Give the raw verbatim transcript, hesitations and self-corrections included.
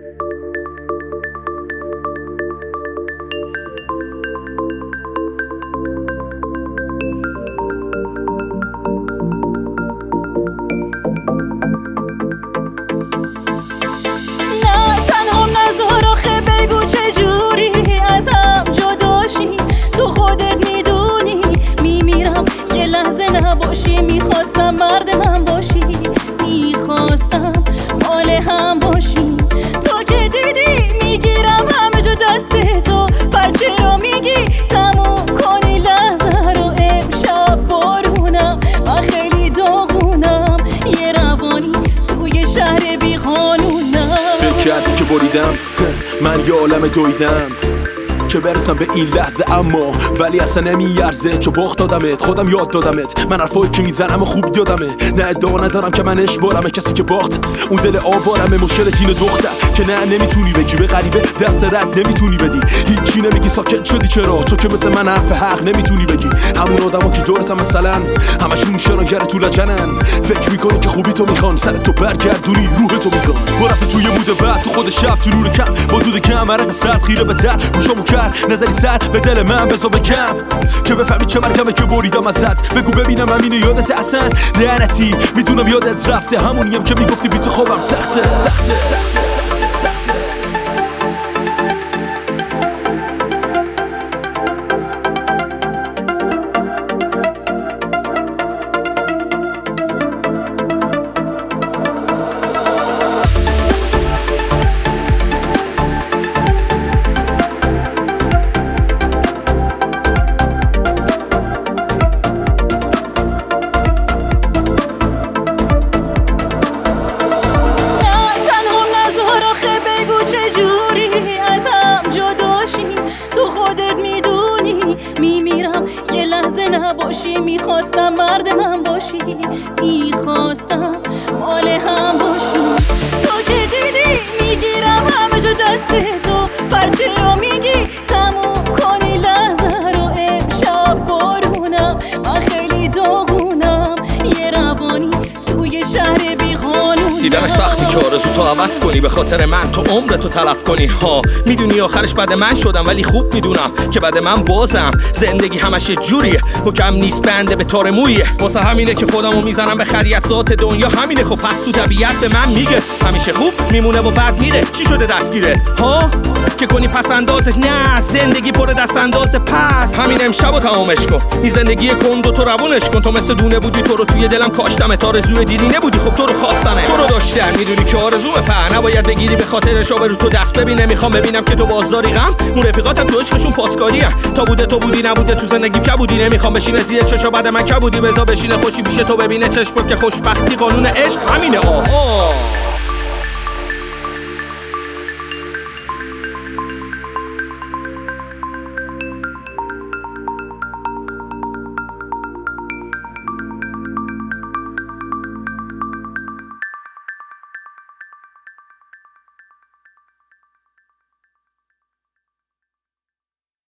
نباشی میخواستم مرد من باشی، میخواستم مال هم باشی. تو که دیدی میگیرم همه جا دست تو، بچه رو میگی تموم کنی لحظه رو. امشب بارونم من خیلی داغونم، یه روانی توی شهر بی قانونم. فکر کردی که بریدم من یه عالم دویدم که برسم به این لحظه، اما ولی اصلا نمیارزه چو باخت دادمت، خودم یاد دادمت. من حرفایی که میزنم خوب یادمه، نه ادعا ندارم که من اشبارمه. کسی که باخت اون دل آوارمه، مشکل تین دختر که نه نمیتونی بگی به غریبه دست رد نمیتونی بدی. هیچی نمیگی ساکت شدی چرا؟ چون که مثل من حرف حق نمیتونی بگی. همون آدما که دورتم مثلا همشون شناگر تو لجنن، فکر میکنی که خوبی تو میخوان سر تو برگردونی روح تو میخوان. برفت توی مود بعد تو خود شب تو نور کم با دود کم عرق سرد خیره به در گوشامو کرد نظری سر به دل من بزا بگم که بفهمی چه مرگمه که بریدم ازت. بگو ببینم همینه یادت اصلا لعنتی؟ میدونم یادت رفته، همونیم که میگفتی بی تو خوابم سخته سخته سخته. میمیرم یه لحظه نباشی، میخواستم مرد من باشی، میخواستم مال هم باشی. تو که دیدی میگیرم همه جا دست تو، بچه رو میگی تموم کنی لحظه رو. امشب بارونم من خیلی داغونم، یه روانی توی شهر بی قانونم. دیدم سختی که آرزو تو عوض کنی به خاطر من، تو عمرتو تلف کنی ها. میدونی آخرش بعد من شدم، ولی خوب میدونم که بعد من بازم زندگی همش یه جوریه، حکم نیست بنده به تار مویه. واسه همینه که خودمو میزنم به خریت ذات دنیا همینه. خب پس تو طبیعت به من میگه همیشه خوب میمونه و بعد میره. چی شده دستگیره ها که کنی پس اندازه؟ نه زندگی پر دست اندازه. پس همین امشبو تمامش کن، این زندگی کند و تو روونش کن. تو مثل دونه بودی، تو رو توی دلم کاشتم، تا آرزوی دیرینه بودی، خب تو رو خواستنه، تو رو داشتم. میدونی که آرزومه په نباید بگیری به خاطرش رو تو دست. ببینه میخوام ببینم که تو بازداری غم، اون رفیقاتم تو عشقشون پاسکاری ان. تا بوده تو بودی، نبوده تو زندگی که بودی. نمیخوام بشینه زیر چشا بعد من که بودی، بذار بشینه خوشی پیش تو ببینه چشم که خوشبختی قانون عشق همینه. آه